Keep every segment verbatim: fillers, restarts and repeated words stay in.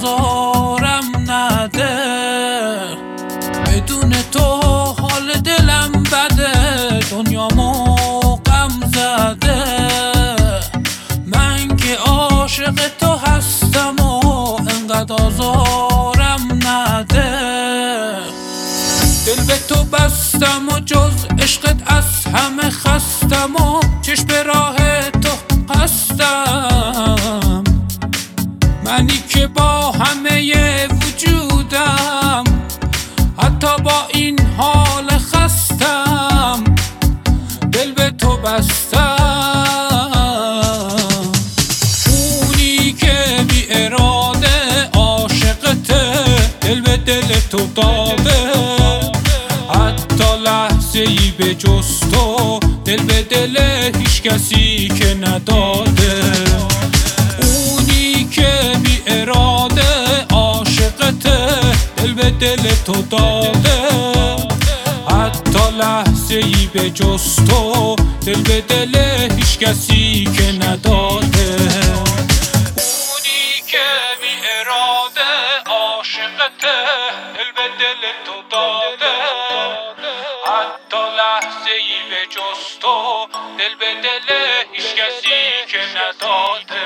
آزارم نده. بدون تو حال دلم بده، دنیامو غم زده. من که عاشق تو هستم و انقدر آزارم نده. دل به تو بستم و جز عشقت از همه خستم و چشم به راه تو هستم. منی که با همه وجودم حتی با این حال خستم دل به تو بستم. اونی که بی اراده عاشقته، دل به دل تو داده. حتی لحظه ای به جز تو دل به دل هیچ کسی که نداده. اونی که بی اراده عاشقته، دل به دل تو داده. حتی لحظه ای به جز تو دل به دل هیچ کسی که نداده. اونی که بی اراده عاشقته، دل به دل تو داده. حتی لحظه ای به جز تو دل به دل هیچ کسی که نداده.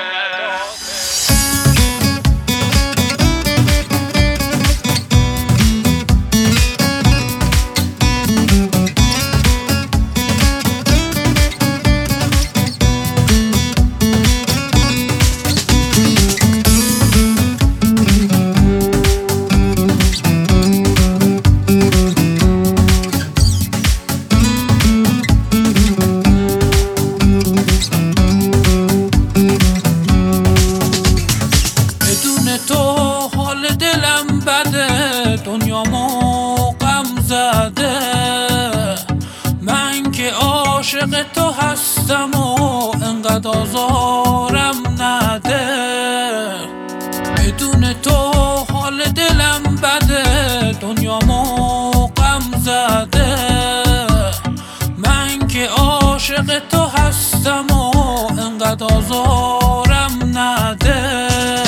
دنیامو غم زده. من که عاشق تو هستم و انقدر آزارم نده. بدون تو حال دلم بده، دنیامو غم زده. من که عاشق تو هستم و انقدر آزارم نده.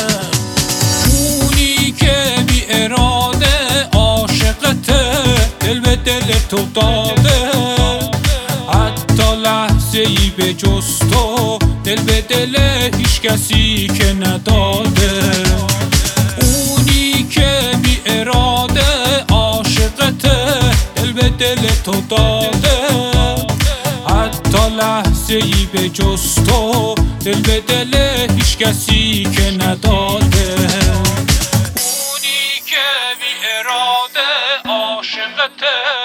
دل به دل تو داده. حتی لحظه ای به جز تو دل به دل هیچ کسی که نداده. اونی که بی اراده عاشقته، دل به دل تو داده. حتی لحظه ای به جز تو دل به دل هیچ کسی که نداده. اونی که بی اراده عاشقته،